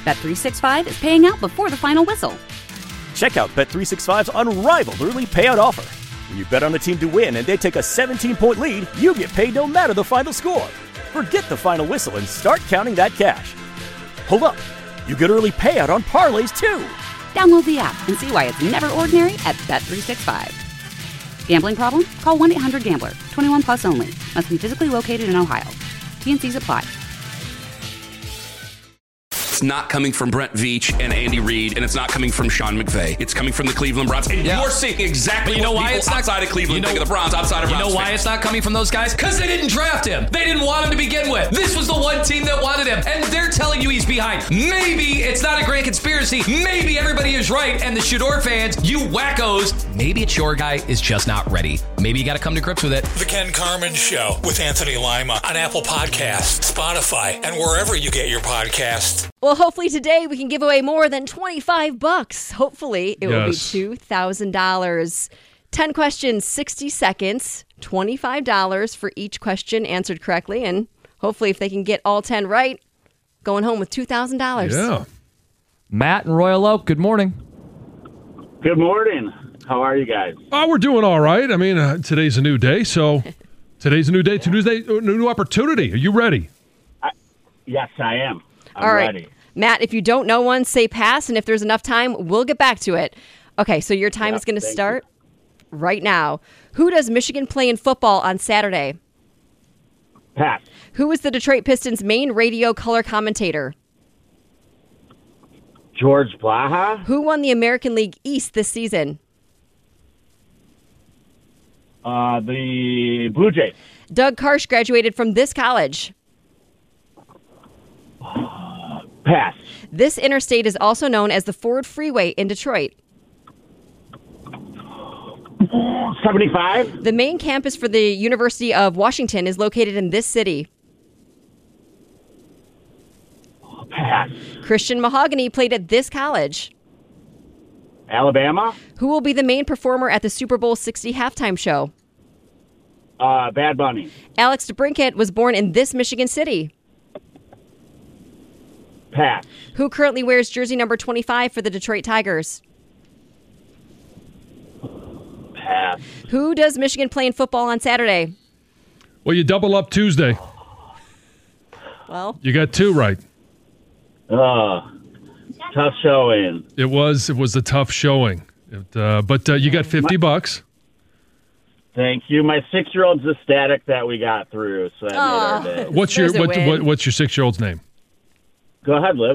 Bet365 is paying out before the final whistle. Check out Bet365's unrivaled early payout offer. When you bet on a team to win and they take a 17-point lead, you get paid no matter the final score. Forget the final whistle and start counting that cash. Hold up. You get early payout on parlays, too. Download the app and see why it's never ordinary at Bet365. Gambling problem? Call 1-800-GAMBLER. 21 plus only. Must be physically located in Ohio. T&Cs apply. It's not coming from Brent Veach and Andy Reid, and it's not coming from Sean McVay. It's coming from the Cleveland Browns. And you're seeing exactly what people outside of Cleveland think of the Browns, outside of Browns. You know why it's not coming from those guys? Because they didn't draft him. They didn't want him to begin with. This was the one team that wanted him, and they're telling you he's behind. Maybe it's not a grand conspiracy. Maybe everybody is right, and the Shador fans, you wackos, maybe it's your guy is just not ready. Maybe you got to come to grips with it. The Ken Carman Show with Anthony Lima on Apple Podcasts, Spotify, and wherever you get your podcasts. Well, hopefully today we can give away more than $25. Hopefully it will be $2,000. 10 questions, 60 seconds, $25 for each question answered correctly. And hopefully if they can get all 10 right, going home with $2,000. Yeah. Matt and Royal Oak, good morning. Good morning. How are you guys? Oh, we're doing all right. I mean, today's a new day, so today's a new day, new opportunity. Are you ready? Yes, I am. I'm all right. ready. Matt, if you don't know one, say pass, and if there's enough time, we'll get back to it. Okay, so your time is going to start right now. Who does Michigan play in football on Saturday? Pass. Who is the Detroit Pistons' main radio color commentator? George Blaha. Who won the American League East this season? The Blue Jays. Doug Karsh graduated from this college. Pass. This interstate is also known as the Ford Freeway in Detroit. 75. The main campus for the University of Washington is located in this city. Pass. Christian Mahogany played at this college. Alabama. Who will be the main performer at the Super Bowl 60 halftime show? Bad Bunny. Alex DeBrincat was born in this Michigan city. Pass. Who currently wears jersey number 25 for the Detroit Tigers? Pass. Who does Michigan play in football on Saturday? Well, you double up Tuesday. Well, you got two right. Tough showing. It was a tough showing, but you got $50. Thank you. My 6-year-old's ecstatic that we got through, so that made our day. What's your 6-year-old's name? Go ahead, Liv.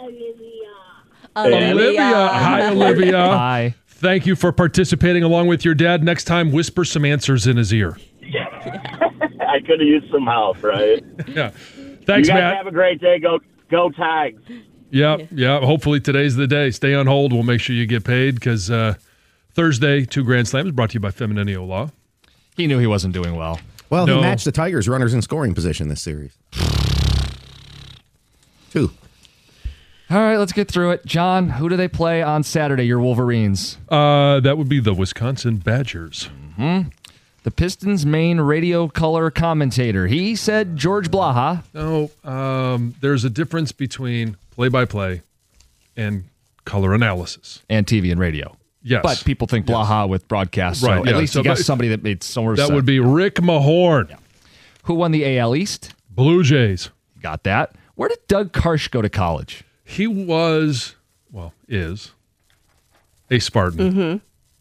Olivia. Hi, Olivia. Hi. Thank you for participating along with your dad. Next time, whisper some answers in his ear. I could have used some help, right? Yeah. Thanks, you guys Matt. Have a great day. Go Tigers. Yeah. Hopefully today's the day. Stay on hold. We'll make sure you get paid because Thursday, 2 Grand Slams brought to you by Femininio Law. He knew he wasn't doing well. Well, he matched the Tigers' runners in scoring position this series. 2. All right, let's get through it. John, who do they play on Saturday, your Wolverines? That would be the Wisconsin Badgers. Mm-hmm. The Pistons' main radio color commentator. He said George Blaha. No, there's a difference between play-by-play and color analysis. And TV and radio. Yes. But people think Blaha with broadcast. Right. So at least you got somebody that made some sense. That would be Rick Mahorn. Yeah. Who won the AL East? Blue Jays. Got that. Where did Doug Karsh go to college? He is a Spartan.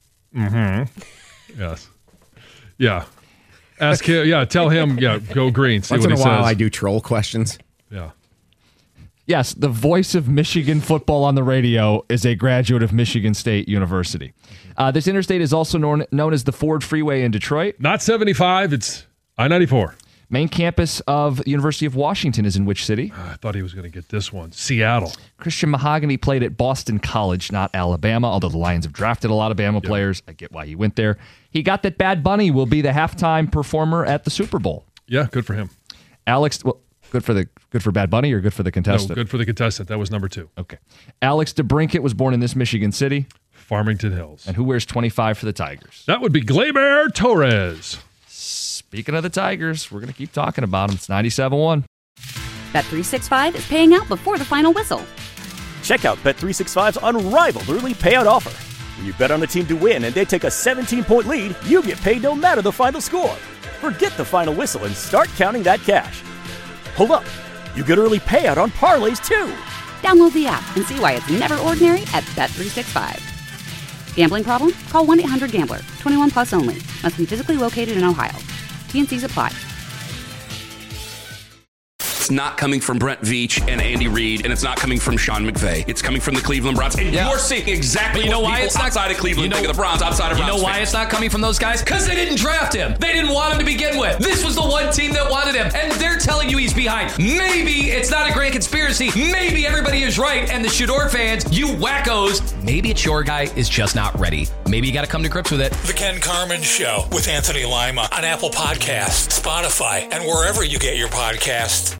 Yes. Yeah. Ask him. Yeah. Tell him. Yeah. Go green. See Once what in he a while, says. I do troll questions. Yeah. Yes, the voice of Michigan football on the radio is a graduate of Michigan State University. This interstate is also known as the Ford Freeway in Detroit. Not 75. It's I-94. Main campus of the University of Washington is in which city? I thought he was going to get this one. Seattle. Christian Mahogany played at Boston College, not Alabama, although the Lions have drafted a lot of Bama players. I get why he went there. He got that Bad Bunny will be the halftime performer at the Super Bowl. Yeah, good for him. Alex, good for Bad Bunny or good for the contestant? No, good for the contestant. That was number 2. Okay. Alex DeBrincat was born in this Michigan city. Farmington Hills. And who wears 25 for the Tigers? That would be Gleyber Torres. Speaking of the Tigers, we're going to keep talking about them. It's 97-1. Bet365 is paying out before the final whistle. Check out Bet365's unrivaled early payout offer. When you bet on a team to win and they take a 17-point lead, you get paid no matter the final score. Forget the final whistle and start counting that cash. Hold up. You get early payout on parlays, too. Download the app and see why it's never ordinary at Bet365. Gambling problem? Call 1-800-GAMBLER. 21 plus only. Must be physically located in Ohio. T&Cs apply. It's not coming from Brent Veach and Andy Reid, and it's not coming from Sean McVay. It's coming from the Cleveland Browns. And you're seeing exactly what people outside of Cleveland think of the Browns, outside of Browns. You know why it's not coming from those guys? Because they didn't draft him. They didn't want him to begin with. This was the one team that wanted him, and they're telling you he's behind. Maybe it's not a grand conspiracy. Maybe everybody is right, and the Shador fans, you wackos, maybe it's your guy is just not ready. Maybe you got to come to grips with it. The Ken Carman Show with Anthony Lima on Apple Podcasts, Spotify, and wherever you get your podcasts.